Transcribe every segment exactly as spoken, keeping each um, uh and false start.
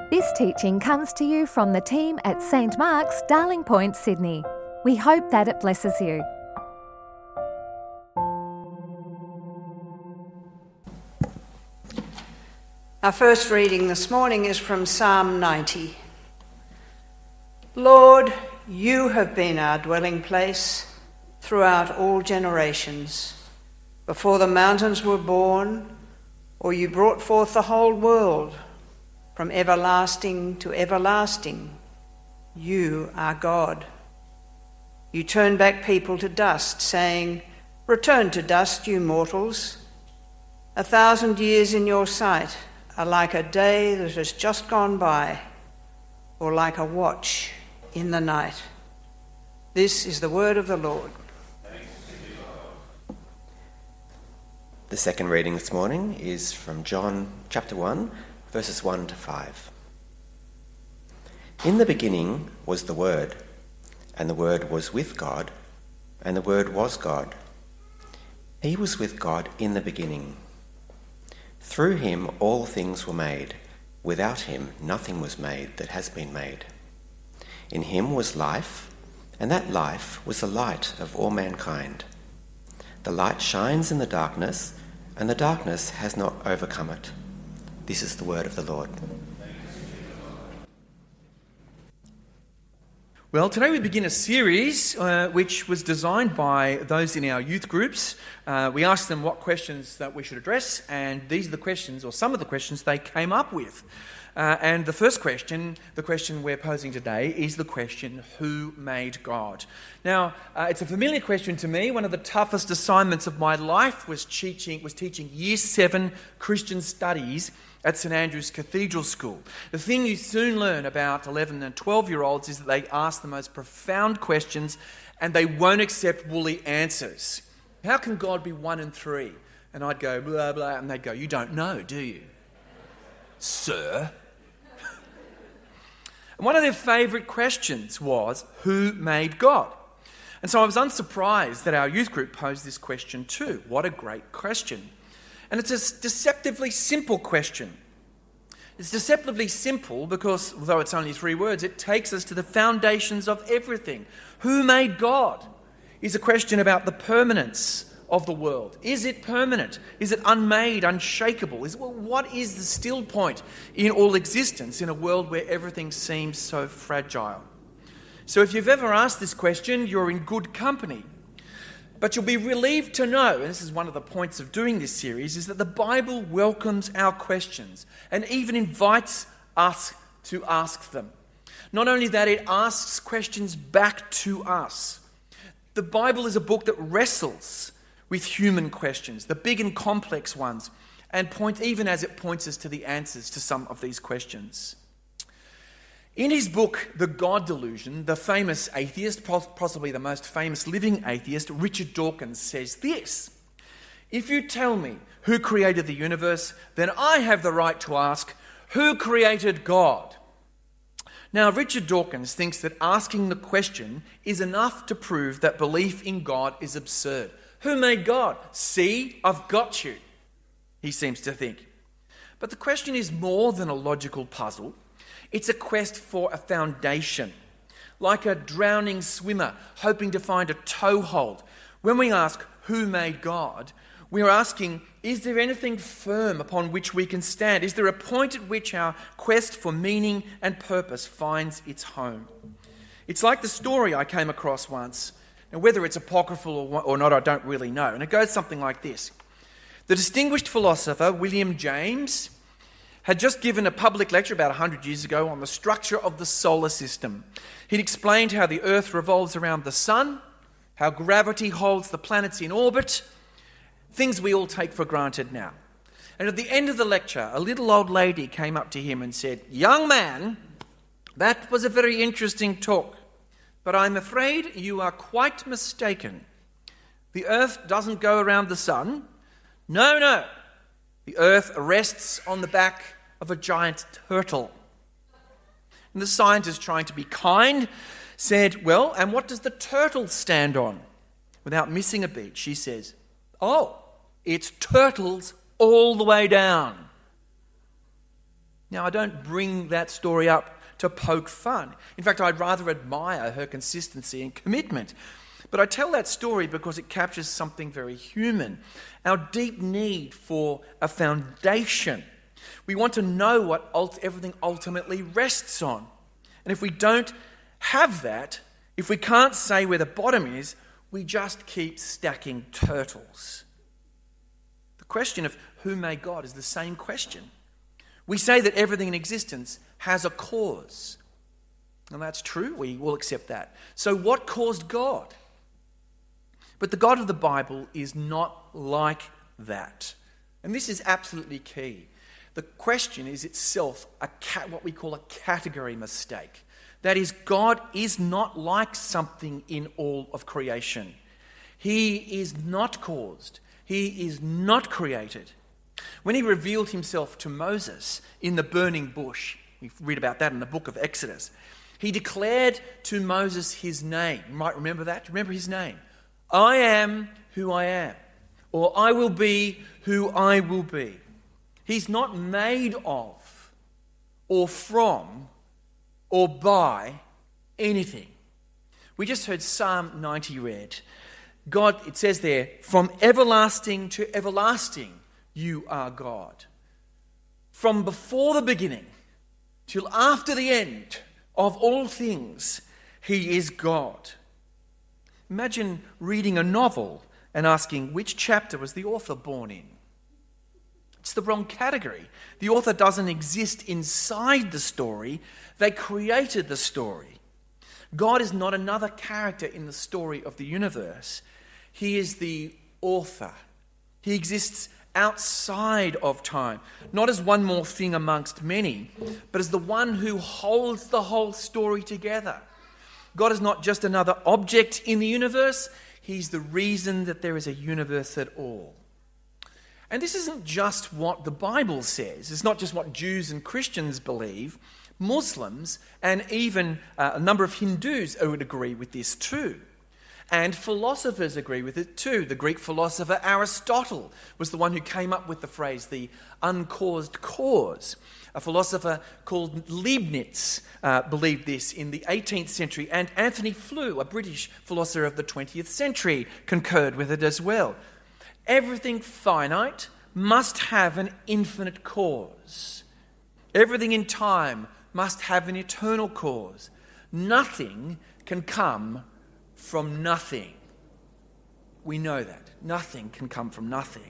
This teaching comes to you from the team at Saint Mark's, Darling Point, Sydney. We hope that it blesses you. Our first reading this morning is from Psalm ninety. Lord, you have been our dwelling place throughout all generations. Before the mountains were born, or you brought forth the whole world, from everlasting to everlasting, you are God. You turn back people to dust, saying, return to dust, you mortals. A thousand years in your sight are like a day that has just gone by, or like a watch in the night. This is the word of the Lord. The second reading this morning is from John chapter one, verses one to five. In the beginning was the Word, and the Word was with God, and the Word was God. He was with God in the beginning. Through him all things were made. Without him nothing was made that has been made. In him was life, and that life was the light of all mankind. The light shines in the darkness, and the darkness has not overcome it. This is the word of the Lord. Well, today we begin a series uh, which was designed by those in our youth groups. Uh, we asked them what questions that we should address, and these are the questions, or some of the questions they came up with. Uh, and the first question, the question we're posing today, is the question, who made God? Now, uh, it's a familiar question to me. One of the toughest assignments of my life was teaching, was teaching Year seven Christian Studies at St Andrew's Cathedral School. The thing you soon learn about eleven and twelve-year-olds is that they ask the most profound questions and they won't accept woolly answers. How can God be one and three? And I'd go, blah, blah, and they'd go, you don't know, do you? Sir? And one of their favourite questions was, who made God? And so I was unsurprised that our youth group posed this question too. What a great question. And it's a deceptively simple question. It's deceptively simple because, although it's only three words, it takes us to the foundations of everything. Who made God? Is a question about the permanence of the world. Is it permanent? Is it unmade, unshakable? Is, well, what is the still point in all existence in a world where everything seems so fragile? So if you've ever asked this question, you're in good company. But you'll be relieved to know, and this is one of the points of doing this series, is that the Bible welcomes our questions and even invites us to ask them. Not only that, it asks questions back to us. The Bible is a book that wrestles with human questions, the big and complex ones, and point, even as it points us to the answers to some of these questions. In his book, The God Delusion, the famous atheist, possibly the most famous living atheist, Richard Dawkins, says this: if you tell me who created the universe, then I have the right to ask, who created God? Now, Richard Dawkins thinks that asking the question is enough to prove that belief in God is absurd. Who made God? See, I've got you, he seems to think. But the question is more than a logical puzzle. It's a quest for a foundation, like a drowning swimmer hoping to find a toehold. When we ask, who made God, we're asking, is there anything firm upon which we can stand? Is there a point at which our quest for meaning and purpose finds its home? It's like the story I came across once. Now, whether it's apocryphal or not, I don't really know. And it goes something like this. The distinguished philosopher William James had just given a public lecture about one hundred years ago on the structure of the solar system. He'd explained how the Earth revolves around the sun, how gravity holds the planets in orbit, things we all take for granted now. And at the end of the lecture, a little old lady came up to him and said, young man, that was a very interesting talk, but I'm afraid you are quite mistaken. The Earth doesn't go around the sun. No, no. The Earth rests on the back of a giant turtle. And the scientist, trying to be kind, said, well, and what does the turtle stand on? Without missing a beat, she says, oh, it's turtles all the way down. Now, I don't bring that story up to poke fun. In fact, I'd rather admire her consistency and commitment. But I tell that story because it captures something very human, our deep need for a foundation. We want to know what ult- everything ultimately rests on. And if we don't have that, if we can't say where the bottom is, we just keep stacking turtles. The question of who made God is the same question. We say that everything in existence has a cause. And that's true, we will accept that. So what caused God? But the God of the Bible is not like that. And this is absolutely key. The question is itself a cat, what we call a category mistake. That is, God is not like something in all of creation. He is not caused. He is not created. When he revealed himself to Moses in the burning bush, we read about that in the book of Exodus, he declared to Moses his name. You might remember that. Remember his name. I am who I am, or I will be who I will be. He's not made of, or from, or by anything. We just heard Psalm ninety read. God, it says there, from everlasting to everlasting, you are God. From before the beginning till after the end of all things, he is God. Imagine reading a novel and asking which chapter was the author born in. It's the wrong category. The author doesn't exist inside the story. They created the story. God is not another character in the story of the universe. He is the author. He exists outside of time, not as one more thing amongst many, but as the one who holds the whole story together. God is not just another object in the universe. He's the reason that there is a universe at all. And this isn't just what the Bible says. It's not just what Jews and Christians believe. Muslims and even uh, a number of Hindus would agree with this too. And philosophers agree with it too. The Greek philosopher Aristotle was the one who came up with the phrase, the uncaused cause. A philosopher called Leibniz uh, believed this in the eighteenth century, and Anthony Flew, a British philosopher of the twentieth century, concurred with it as well. Everything finite must have an infinite cause. Everything in time must have an eternal cause. Nothing can come from nothing. We know that. Nothing can come from nothing.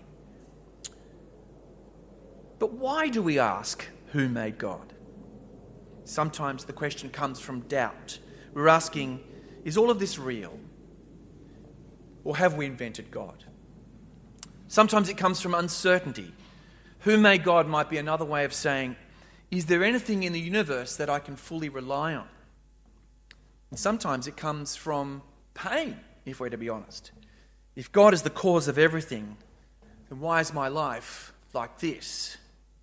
But why do we ask who made God? Sometimes the question comes from doubt. We're asking, is all of this real? Or have we invented God? Sometimes it comes from uncertainty. Who made God might be another way of saying, is there anything in the universe that I can fully rely on? And sometimes it comes from pain, if we're to be honest. If God is the cause of everything, then why is my life like this?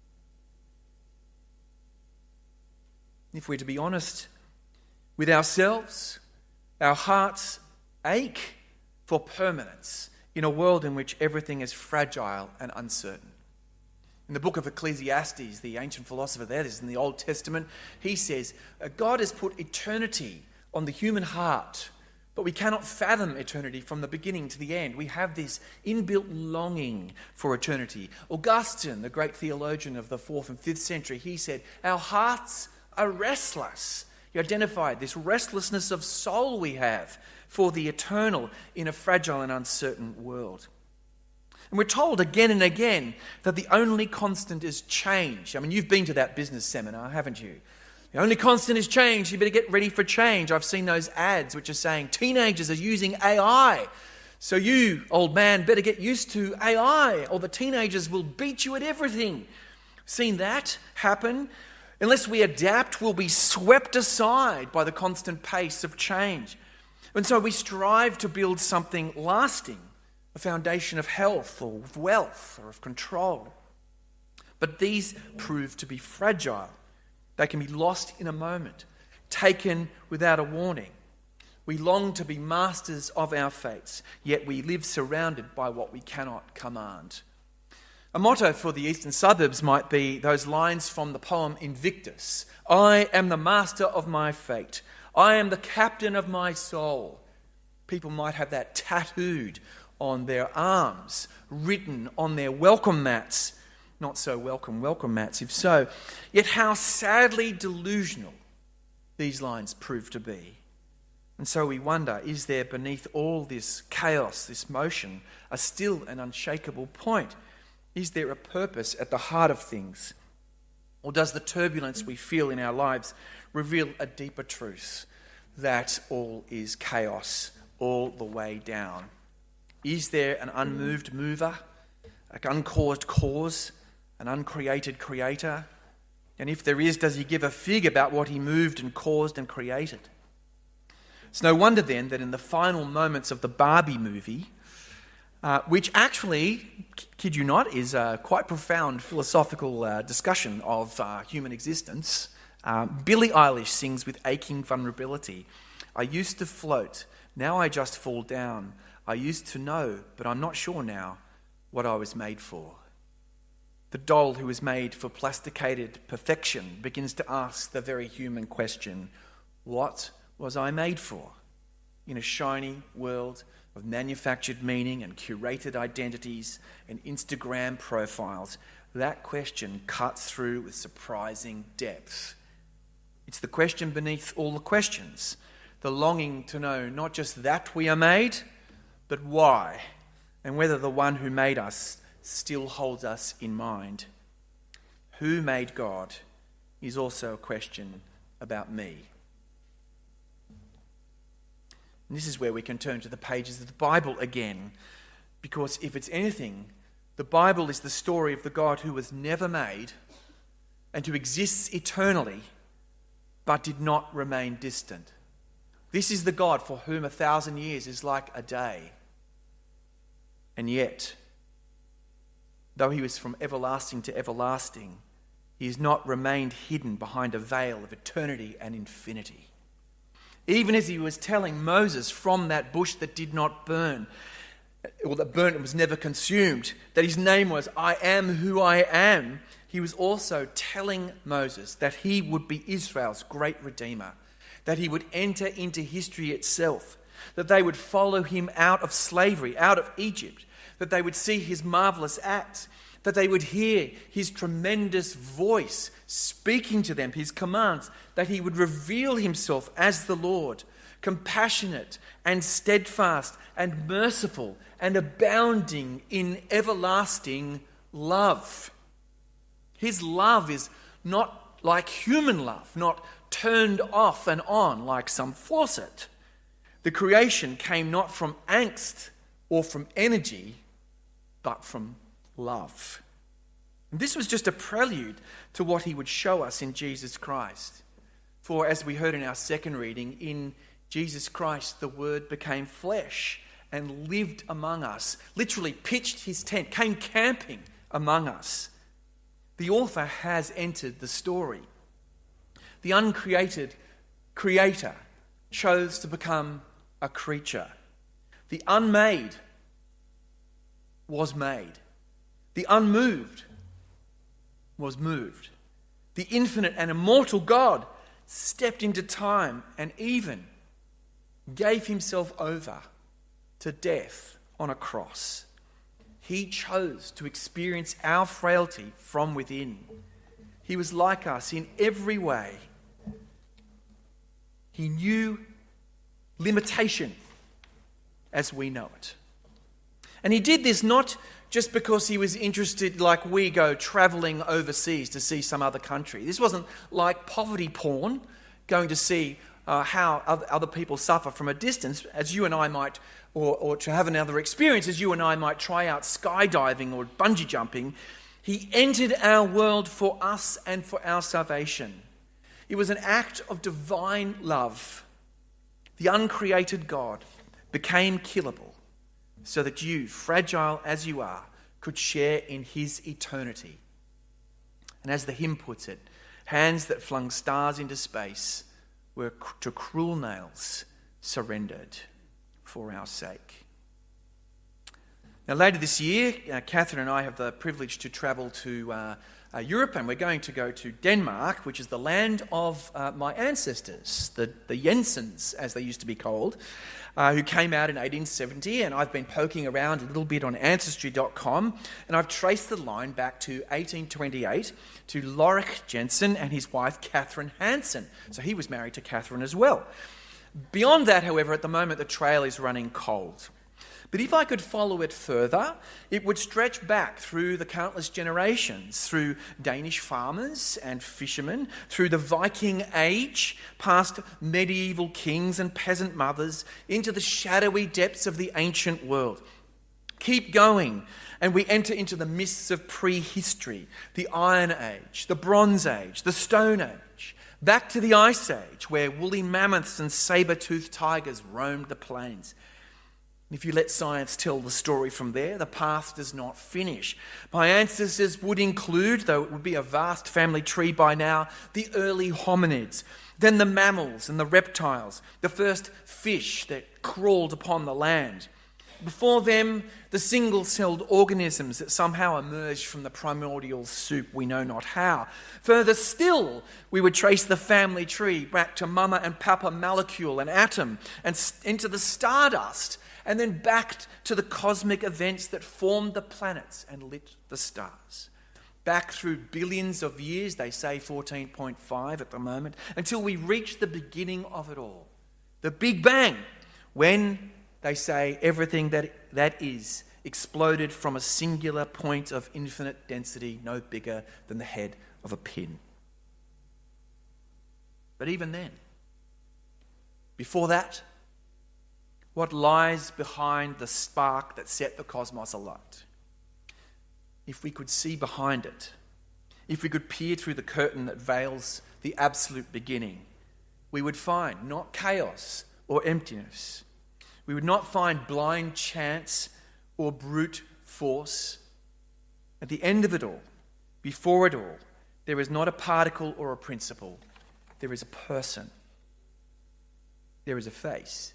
If we're to be honest with ourselves, our hearts ache for permanence in a world in which everything is fragile and uncertain. In the book of Ecclesiastes, the ancient philosopher there, this is in the Old Testament, he says, God has put eternity on the human heart, but we cannot fathom eternity from the beginning to the end. We have this inbuilt longing for eternity. Augustine, the great theologian of the fourth and fifth century, he said, our hearts are restless. He identified this restlessness of soul we have for the eternal in a fragile and uncertain world. And we're told again and again that the only constant is change. I mean, you've been to that business seminar, haven't you? The only constant is change. You better get ready for change. I've seen those ads which are saying teenagers are using A I. So you, old man, better get used to A I or the teenagers will beat you at everything. Seen that happen? Unless we adapt, we'll be swept aside by the constant pace of change. And so we strive to build something lasting, a foundation of health or of wealth or of control. But these prove to be fragile. They can be lost in a moment, taken without a warning. We long to be masters of our fates, yet we live surrounded by what we cannot command. A motto for the eastern suburbs might be those lines from the poem Invictus. I am the master of my fate. I am the captain of my soul. People might have that tattooed on their arms, written on their welcome mats. Not so welcome, welcome mats, if so. Yet how sadly delusional these lines prove to be. And so we wonder, is there beneath all this chaos, this motion, a still and unshakable point? Is there a purpose at the heart of things? Or does the turbulence we feel in our lives reveal a deeper truth, that all is chaos all the way down? Is there an unmoved mover, an uncaused cause, an uncreated creator? And if there is, does he give a fig about what he moved and caused and created? It's no wonder then that in the final moments of the Barbie movie, uh, which actually, kid you not, is a quite profound philosophical uh, discussion of uh, human existence, uh, Billie Eilish sings with aching vulnerability, I used to float, now I just fall down. I used to know, but I'm not sure now what I was made for. The doll who is made for plasticated perfection begins to ask the very human question, what was I made for? In a shiny world of manufactured meaning and curated identities and Instagram profiles, that question cuts through with surprising depth. It's the question beneath all the questions, the longing to know not just that we are made, but why, and whether the one who made us still holds us in mind. Who made God is also a question about me. And this is where we can turn to the pages of the Bible again, because if it's anything, the Bible is the story of the God who was never made and who exists eternally but did not remain distant. This is the God for whom a thousand years is like a day. And yet, though he was from everlasting to everlasting, he has not remained hidden behind a veil of eternity and infinity. Even as he was telling Moses from that bush that did not burn, or that burnt and was never consumed, that his name was I am who I am, he was also telling Moses that he would be Israel's great redeemer, that he would enter into history itself, that they would follow him out of slavery, out of Egypt, that they would see his marvelous acts, that they would hear his tremendous voice speaking to them, his commands, that he would reveal himself as the Lord, compassionate and steadfast and merciful and abounding in everlasting love. His love is not like human love, not turned off and on like some faucet. The creation came not from angst or from energy, but from love. And this was just a prelude to what he would show us in Jesus Christ. For as we heard in our second reading, in Jesus Christ the Word became flesh and lived among us, literally pitched his tent, came camping among us. The author has entered the story. The uncreated creator chose to become a creature. The unmade was made. The unmoved was moved. The infinite and immortal God stepped into time and even gave himself over to death on a cross. He chose to experience our frailty from within. He was like us in every way. He knew limitation as we know it. And he did this not just because he was interested, like we go travelling overseas to see some other country. This wasn't like poverty porn, going to see uh, how other people suffer from a distance, as you and I might, or, or to have another experience, as you and I might try out skydiving or bungee jumping. He entered our world for us and for our salvation. It was an act of divine love. The uncreated God became killable so that you, fragile as you are, could share in his eternity. And as the hymn puts it, hands that flung stars into space were to cruel nails surrendered for our sake. Now, later this year, uh, Catherine and I have the privilege to travel to uh, uh, Europe, and we're going to go to Denmark, which is the land of uh, my ancestors, the, the Jensens, as they used to be called, uh, who came out in eighteen seventy, and I've been poking around a little bit on Ancestry dot com, and I've traced the line back to eighteen twenty-eight to Lorik Jensen and his wife, Catherine Hansen. So he was married to Catherine as well. Beyond that, however, at the moment, the trail is running cold. But if I could follow it further, it would stretch back through the countless generations, through Danish farmers and fishermen, through the Viking Age, past medieval kings and peasant mothers, into the shadowy depths of the ancient world. Keep going, and we enter into the mists of prehistory, the Iron Age, the Bronze Age, the Stone Age, back to the Ice Age, where woolly mammoths and saber-toothed tigers roamed the plains. If you let science tell the story from there, the path does not finish. My ancestors would include, though it would be a vast family tree by now, the early hominids, then the mammals and the reptiles, the first fish that crawled upon the land. Before them, the single-celled organisms that somehow emerged from the primordial soup, we know not how. Further still, we would trace the family tree back to Mama and Papa molecule and atom and into the stardust, and then back to the cosmic events that formed the planets and lit the stars. Back through billions of years, they say fourteen point five at the moment, until we reach the beginning of it all, the Big Bang, when they say everything that that is exploded from a singular point of infinite density, no bigger than the head of a pin. But even then, before that, what lies behind the spark that set the cosmos alight? If we could see behind it, if we could peer through the curtain that veils the absolute beginning, we would find not chaos or emptiness. We would not find blind chance or brute force. At the end of it all, before it all, there is not a particle or a principle. There is a person. There is a face.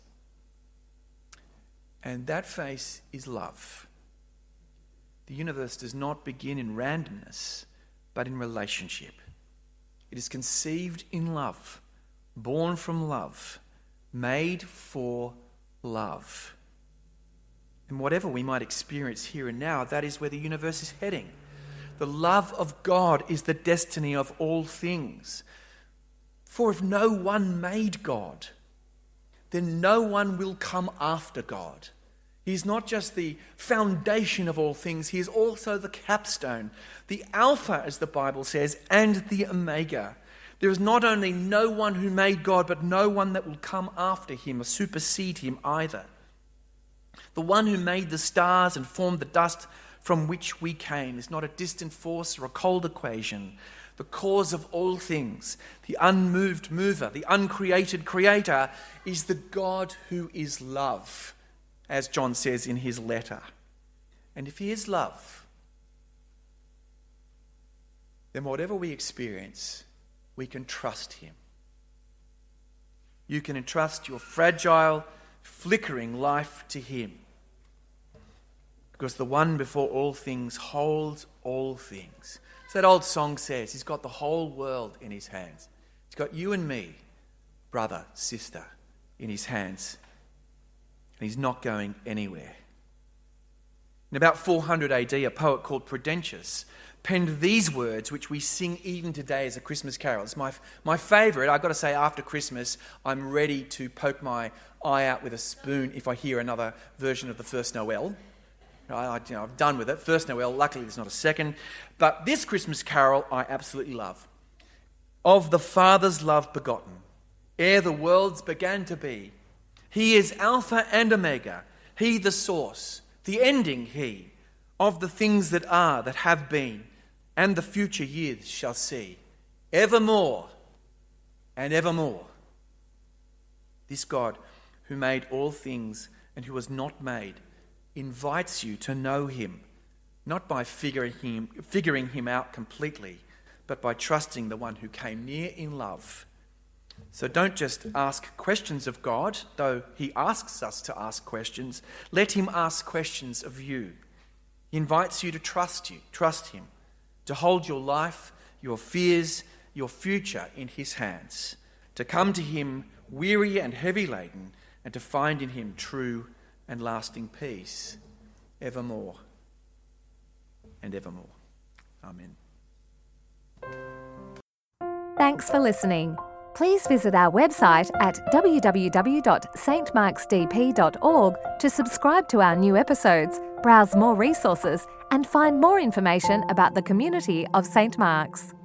And that face is love. The universe does not begin in randomness, but in relationship. It is conceived in love, born from love, made for love. And whatever we might experience here and now, that is where the universe is heading. The love of God is the destiny of all things. For if no one made God, then no one will come after God. He is not just the foundation of all things, he is also the capstone, the Alpha, as the Bible says, and the Omega. There is not only no one who made God, but no one that will come after him or supersede him either. The one who made the stars and formed the dust from which we came is not a distant force or a cold equation. The cause of all things, the unmoved mover, the uncreated creator, is the God who is love, as John says in his letter. And if he is love, then whatever we experience, we can trust him. You can entrust your fragile, flickering life to him, because the one before all things holds all things. So that old song says he's got the whole world in his hands. He's got you and me, brother, sister, in his hands. And he's not going anywhere. In about four hundred A D, a poet called Prudentius penned these words, which we sing even today as a Christmas carol. It's my, my favourite. I've got to say, after Christmas, I'm ready to poke my eye out with a spoon if I hear another version of the First Noel. I, you know, I've done with it. First Noel, luckily there's not a second. But this Christmas carol I absolutely love. Of the Father's love begotten, ere the worlds began to be, he is Alpha and Omega, he the source, the ending he, of the things that are, that have been, and the future years shall see, evermore and evermore. This God, who made all things and who was not made, invites you to know him, not by figuring him, figuring him out completely, but by trusting the one who came near in love, So don't just ask questions of God, though he asks us to ask questions. Let him ask questions of you. He invites you to trust you, trust him, to hold your life, your fears, your future in his hands, to come to him weary and heavy laden, and to find in him true and lasting peace, evermore and evermore. Amen. Thanks for listening. Please visit our website at w w w dot s t marks d p dot org to subscribe to our new episodes, browse more resources, and find more information about the community of Saint Mark's.